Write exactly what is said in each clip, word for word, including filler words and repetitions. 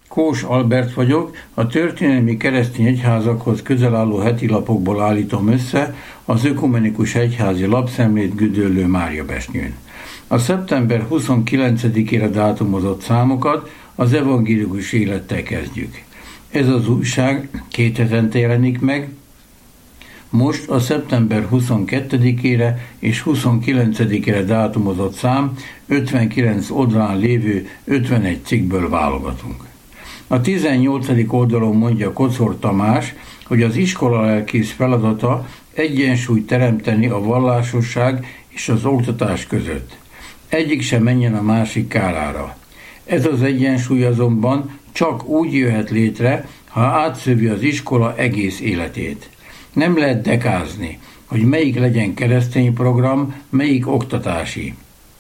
Kós Albert vagyok, a történelmi keresztény egyházakhoz közel álló hetilapokból állítom össze az Ökumenikus Egyházi Lapszemlét Güdöllő Máriabesnyőn. A szeptember huszonkilencedikére dátumozott számokat az evangélikus élettel kezdjük. Ez az újság két hetente jelenik meg, most a szeptember huszonkettedikére és huszonkilencedikére dátumozott szám ötvenkilenc oldalán lévő ötvenegy cikkből válogatunk. A tizennyolcadik oldalon mondja Kocor Tamás, hogy az iskolalelkész feladata egyensúlyt teremteni a vallásosság és az oktatás között. Egyik sem menjen a másik kárára. Ez az egyensúly azonban csak úgy jöhet létre, ha átszövi az iskola egész életét. Nem lehet dekázni, hogy melyik legyen keresztény program, melyik oktatási.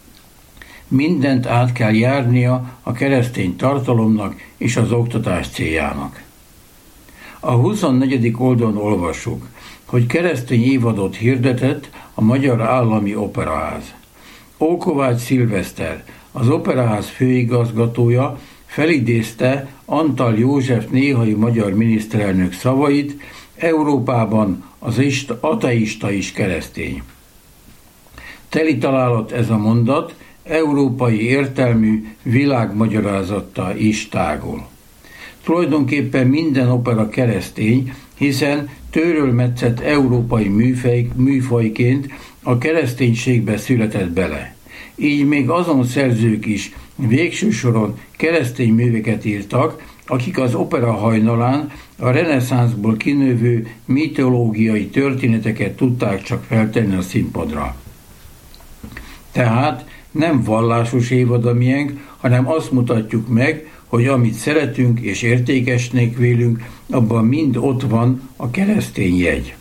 Mindent át kell járnia a keresztény tartalomnak és az oktatás céljának. A huszonnegyedik oldalon olvassuk, hogy keresztény évadot hirdetett a Magyar Állami Operaház. Ókovács Szilveszter, az Operaház főigazgatója felidézte Antal József néhai magyar miniszterelnök szavait: Európában az ateista is keresztény. Teli találat ez a mondat, európai értelmű világmagyarázatta is tágul. Tulajdonképpen minden opera keresztény, hiszen tőről metszett európai műfaj, műfajként a kereszténységbe született bele. Így még azon szerzők is végső soron keresztény műveket írtak, akik az opera hajnalán a reneszánszból kinövő mitológiai történeteket tudták csak feltenni a színpadra. Tehát nem vallásos évad a miénk, hanem azt mutatjuk meg, hogy amit szeretünk és értékesnek vélünk, abban mind ott van a keresztény jegy.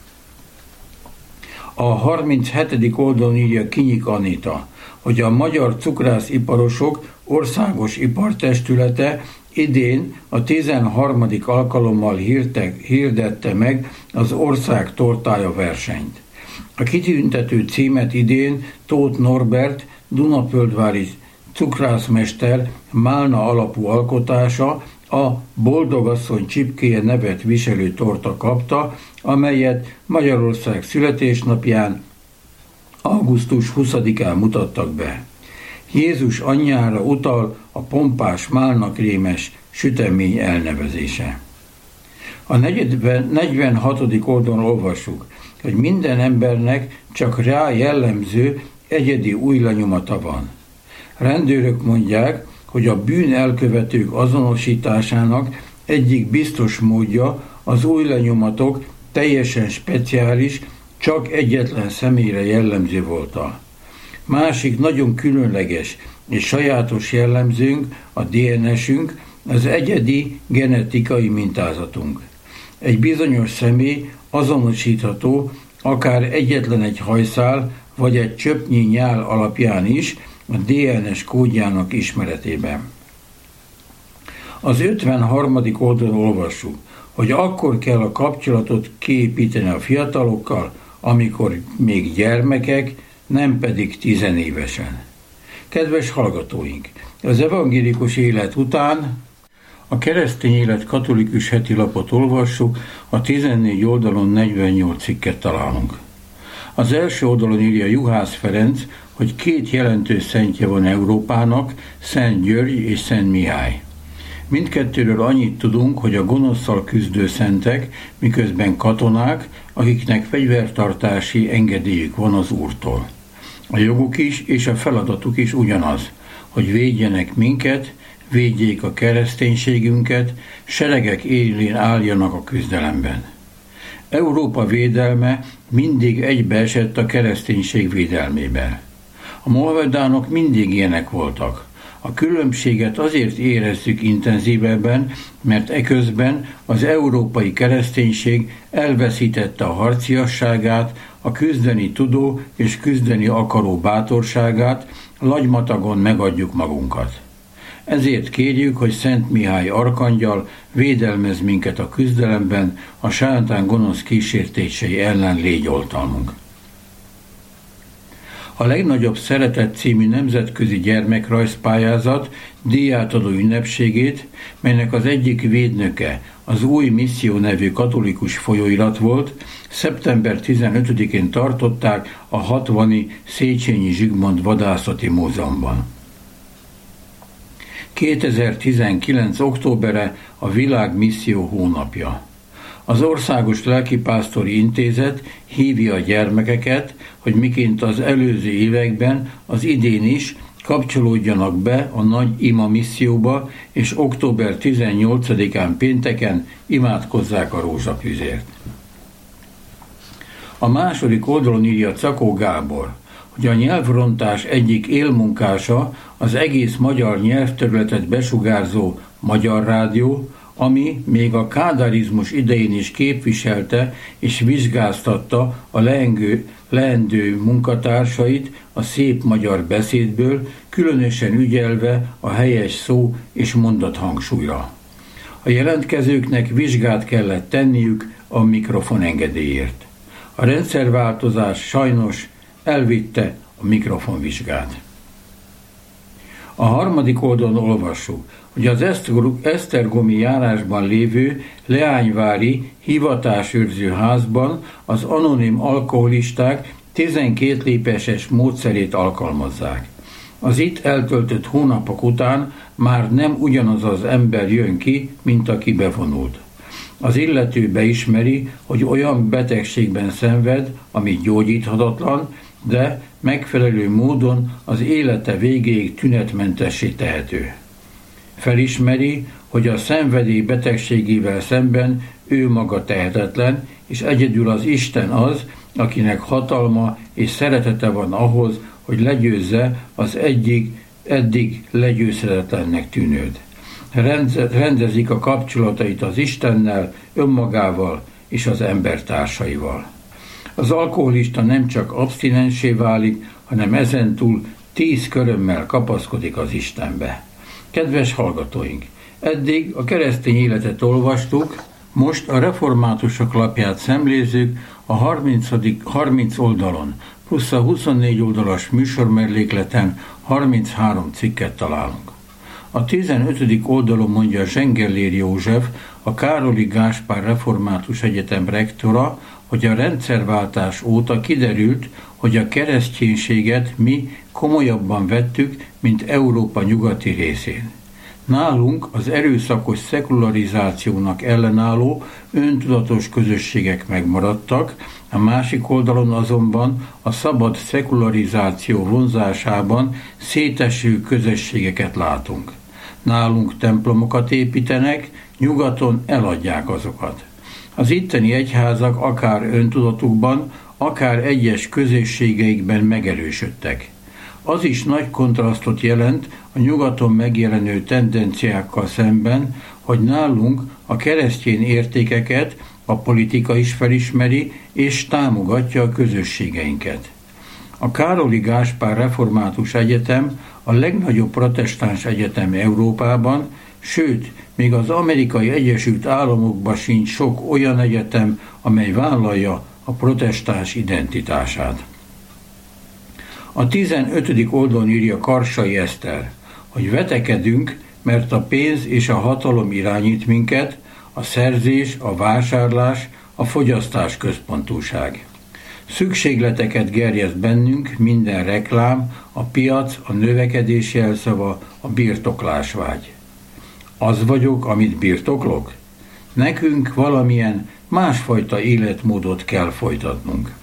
A harminchetedik oldalon írja Kinyik Anita, hogy a Magyar Cukrásziparosok Országos Ipartestülete idén a tizenharmadik alkalommal hirte, hirdette meg az ország tortája versenyt. A kitüntető címet idén Tóth Norbert, Dunaföldvári cukrászmester málna alapú alkotása, a Boldogasszony csipkéje nevet viselő torta kapta, amelyet Magyarország születésnapján, augusztus huszadikán mutattak be. Jézus anyjára utal a pompás málnakrémes sütemény elnevezése. A negyvenhatodik oldalon olvassuk, hogy minden embernek csak rá jellemző egyedi új lenyomata van. Rendőrök mondják, hogy a bűn elkövetők azonosításának egyik biztos módja az új lenyomatok teljesen speciális, csak egyetlen személyre jellemző volta. Másik nagyon különleges és sajátos jellemzőnk, a dé en es-ünk, az egyedi genetikai mintázatunk. Egy bizonyos személy azonosítható akár egyetlen egy hajszál vagy egy csöpnyi nyál alapján is a dé en es kódjának ismeretében. Az ötvenharmadik oldalon olvassuk, hogy akkor kell a kapcsolatot kiépíteni a fiatalokkal, amikor még gyermekek, nem pedig tizenévesen. Kedves hallgatóink, az evangélikus élet után a keresztény élet katolikus heti lapot olvassuk, a tizennégy oldalon negyvennyolc cikket találunk. Az első oldalon írja Juhász Ferenc, hogy két jelentős szentje van Európának, Szent György és Szent Mihály. Mindkettőről annyit tudunk, hogy a gonoszszal küzdő szentek, miközben katonák, akiknek fegyvertartási engedélyük van az Úrtól. A joguk is és a feladatuk is ugyanaz, hogy védjenek minket, védjék a kereszténységünket, seregek élén álljanak a küzdelemben. Európa védelme mindig egybeesett a kereszténység védelmébe. A mohamedánok mindig ilyenek voltak. A különbséget azért érezzük intenzívebben, mert eközben az európai kereszténység elveszítette a harciasságát, a küzdeni tudó és küzdeni akaró bátorságát, Lagymatagon megadjuk magunkat. Ezért kérjük, hogy Szent Mihály arkangyal védelmez minket a küzdelemben, a sátán gonosz kísértései ellen légy oltalmunk. A legnagyobb szeretet című nemzetközi gyermekrajzpályázat díjátadó ünnepségét, melynek az egyik védnöke az Új Misszió nevű katolikus folyóirat volt, szeptember tizenötödikén tartották a hatvani Széchenyi Zsigmond Vadászati Múzeumban. kétezer-tizenkilenc. októbere a Világmisszió hónapja. Az Országos Lelkipásztori Intézet hívja a gyermekeket, hogy miként az előző években, az idén is kapcsolódjanak be a nagy ima misszióba, és október tizennyolcadikán pénteken imádkozzák a rózsatűzért. A második oldalon írja Czakó Gábor, hogy a nyelvrontás egyik élmunkása az egész magyar nyelvterületet besugárzó Magyar Rádió, ami még a kádárizmus idején is képviselte és vizsgáztatta a leengő, leendő munkatársait a szép magyar beszédből, különösen ügyelve a helyes szó és mondathangsúlyra. A jelentkezőknek vizsgát kellett tenniük a mikrofon engedélyért. A rendszerváltozás sajnos elvitte a mikrofonvizsgát. A harmadik oldalon olvassuk, hogy az esztergomi járásban lévő Leányvári hivatásőrző házban az anonim alkoholisták tizenkét lépéses módszerét alkalmazzák. Az itt eltöltött hónapok után már nem ugyanaz az ember jön ki, mint aki bevonult. Az illető beismeri, hogy olyan betegségben szenved, ami gyógyíthatatlan, de megfelelő módon az élete végéig tünetmentessé tehető. Felismeri, hogy a szenvedély betegségével szemben ő maga tehetetlen, és egyedül az Isten az, akinek hatalma és szeretete van ahhoz, hogy legyőzze az egyik eddig legyőzhetetlennek tűnőt. Rendezik a kapcsolatait az Istennel, önmagával és az embertársaival. Az alkoholista nem csak abstinensé válik, hanem ezentúl tíz körömmel kapaszkodik az Istenbe. Kedves hallgatóink, eddig a keresztény életet olvastuk, most a reformátusok lapját szemlézzük a harminc oldalon, plusz a huszonnégy oldalas műsormellékleten harminchárom cikket találunk. A tizenötödik oldalon mondja Zsengellér József, a Károli Gáspár Református Egyetem rektora, hogy a rendszerváltás óta kiderült, hogy a kereszténységet mi komolyabban vettük, mint Európa nyugati részén. Nálunk az erőszakos szekularizációnak ellenálló, öntudatos közösségek megmaradtak, a másik oldalon azonban a szabad szekularizáció vonzásában széteső közösségeket látunk. Nálunk templomokat építenek, nyugaton eladják azokat. Az itteni egyházak akár öntudatukban, akár egyes közösségeikben megerősödtek. Az is nagy kontrasztot jelent a nyugaton megjelenő tendenciákkal szemben, hogy nálunk a keresztény értékeket a politika is felismeri és támogatja a közösségeinket. A Károli Gáspár Református Egyetem a legnagyobb protestáns egyetem Európában, sőt, még az Amerikai Egyesült Államokban sincs sok olyan egyetem, amely vállalja a protestáns identitását. A tizenötödik oldalon írja Karsai Eszter, hogy vetekedünk, mert a pénz és a hatalom irányít minket, a szerzés, a vásárlás, a fogyasztás központúság. Szükségleteket gerjeszt bennünk minden reklám, a piac, a növekedés jelszava, a birtoklásvágy. Az vagyok, amit birtoklok? Nekünk valamilyen másfajta életmódot kell folytatnunk.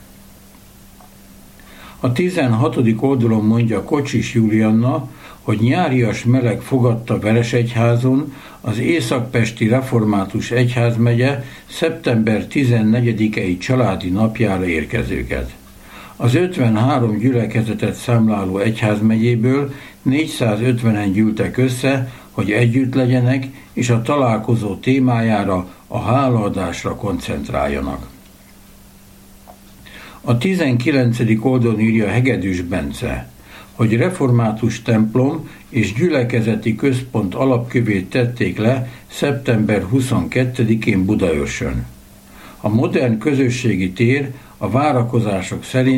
A tizenhatodik oldalon mondja Kocsis Julianna, hogy nyárias meleg fogadta Veresegyházon az Északpesti Református Egyházmegye szeptember tizennegyedikei családi napjára érkezőket. Az ötvenhárom gyülekezetet számláló egyházmegyéből négyszázötvenen gyűltek össze, hogy együtt legyenek, és a találkozó témájára, a hálaadásra koncentráljanak. A tizenkilencedik oldalon írja Hegedűs Bence, hogy református templom és gyülekezeti központ alapkövét tették le szeptember huszonkettedikén Budaörsön. A modern közösségi tér a várakozások szerint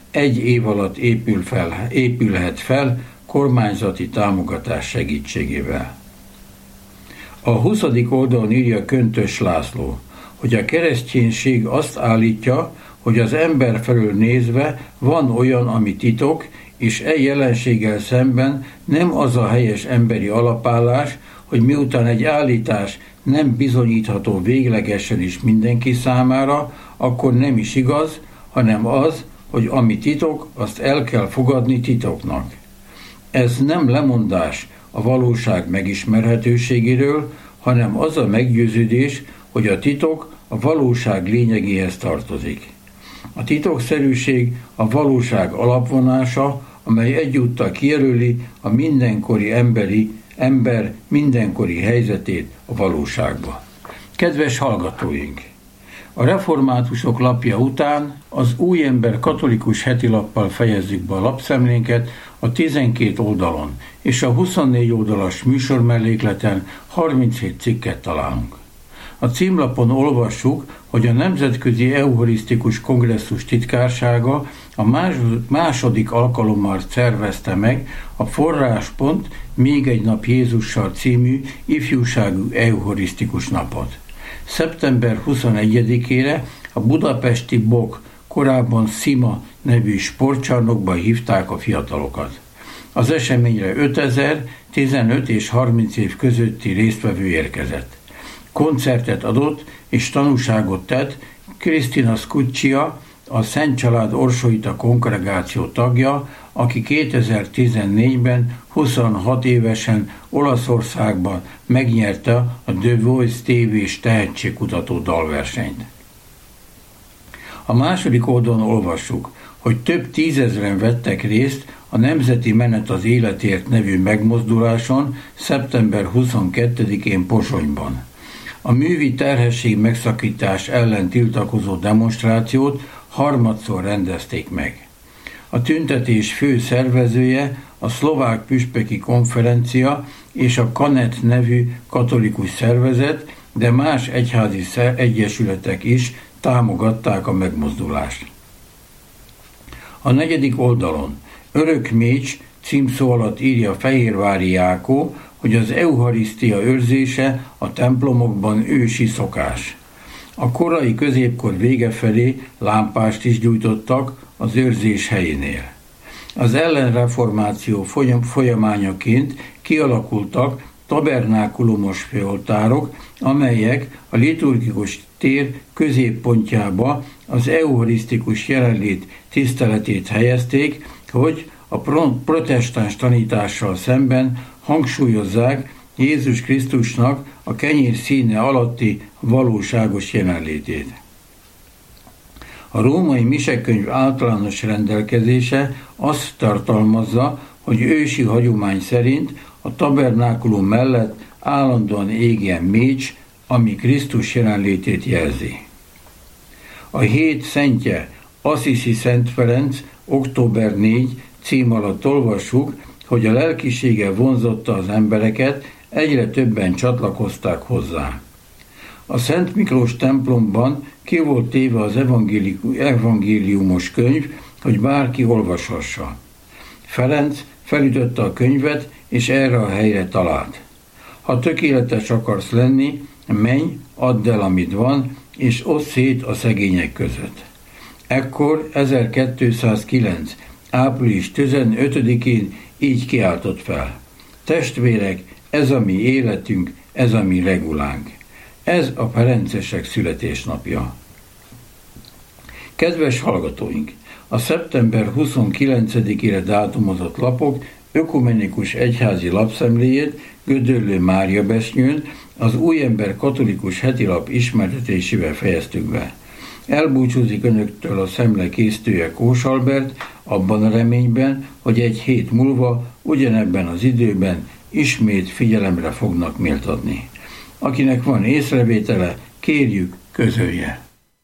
egy év alatt épül fel, épülhet fel kormányzati támogatás segítségével. A huszadik oldalon írja Köntös László, hogy a kereszténység azt állítja, hogy az ember felől nézve van olyan, ami titok, és e jelenséggel szemben nem az a helyes emberi alapállás, hogy miután egy állítás nem bizonyítható véglegesen is mindenki számára, akkor nem is igaz, hanem az, hogy ami titok, azt el kell fogadni titoknak. Ez nem lemondás a valóság megismerhetőségéről, hanem az a meggyőződés, hogy a titok a valóság lényegéhez tartozik. A titokszerűség a valóság alapvonása, amely egyúttal kijelöli a mindenkori emberi, ember mindenkori helyzetét a valóságba. Kedves hallgatóink! A reformátusok lapja után az Új Ember katolikus hetilappal fejezzük be a lapszemlénket a tizenkét oldalon, és a huszonnégy oldalas műsormellékleten harminchét cikket találunk. A címlapon olvassuk, hogy a Nemzetközi Eucharisztikus Kongresszus titkársága a második alkalommal szervezte meg a Forráspont Még egy nap Jézussal című ifjúságú eucharisztikus napot. szeptember huszonegyedikére a budapesti Bok, korábban Szima nevű sportcsarnokba hívták a fiatalokat. Az eseményre ötezer, tizenöt és harminc év közötti résztvevő érkezett. Koncertet adott és tanúságot tett Krisztina Scuccia, a Szent Család Orsolita kongregáció tagja, aki kétezer-tizennégyben huszonhat évesen Olaszországban megnyerte a The Voice té vés tehetségkutató dalversenyt. A második oldalon olvassuk, hogy több tízezren vettek részt a Nemzeti Menet az Életért nevű megmozduláson szeptember huszonkettedikén Pozsonyban. A művi terhesség megszakítás ellen tiltakozó demonstrációt harmadszor rendezték meg. A tüntetés fő szervezője a Szlovák Püspöki Konferencia és a Kanet nevű katolikus szervezet, de más egyházi egyesületek is támogatták a megmozdulást. A negyedik oldalon Örök Mécs címszó alatt írja Fehérvári Jákó, hogy az eucharisztia őrzése a templomokban ősi szokás. A korai középkor vége felé lámpást is gyújtottak az őrzés helyénél. Az ellenreformáció folyamányaként kialakultak tabernákulumos főoltárok, amelyek a liturgikus tér középpontjába az eucharisztikus jelenlét tiszteletét helyezték, hogy a protestáns tanítással szemben hangsúlyozzák Jézus Krisztusnak a kenyér színe alatti valóságos jelenlétét. A római misekönyv általános rendelkezése azt tartalmazza, hogy ősi hagyomány szerint a tabernákulum mellett állandóan égjen mécs, ami Krisztus jelenlétét jelzi. A hét szentje, Assisi Szent Ferenc, október negyedike cím alatt olvassuk, hogy a lelkisége vonzotta az embereket, egyre többen csatlakozták hozzá. A Szent Miklós templomban ki volt téve az evangéliumos könyv, hogy bárki olvashassa. Ferenc felütötte a könyvet, és erre a helyre talált. Ha tökéletes akarsz lenni, menj, add el, amit van, és oszd szét a szegények között. Ekkor ezerkétszázkilenc. április tizenötödikén így kiáltott fel. Testvérek, ez a mi életünk, ez a mi regulánk. Ez a ferencesek születésnapja. Kedves hallgatóink! A szeptember huszonkilencedikére dátumozott lapok ökumenikus egyházi lapszemléjét Gödöllő Mária Besnyőn az Új Ember katolikus hetilap ismertetésével fejeztük be. Elbúcsúzik önöktől a szemle készítője Kós Albert, abban a reményben, hogy egy hét múlva, ugyanebben az időben ismét figyelemre fognak méltatni. Akinek van észrevétele, kérjük, közölje.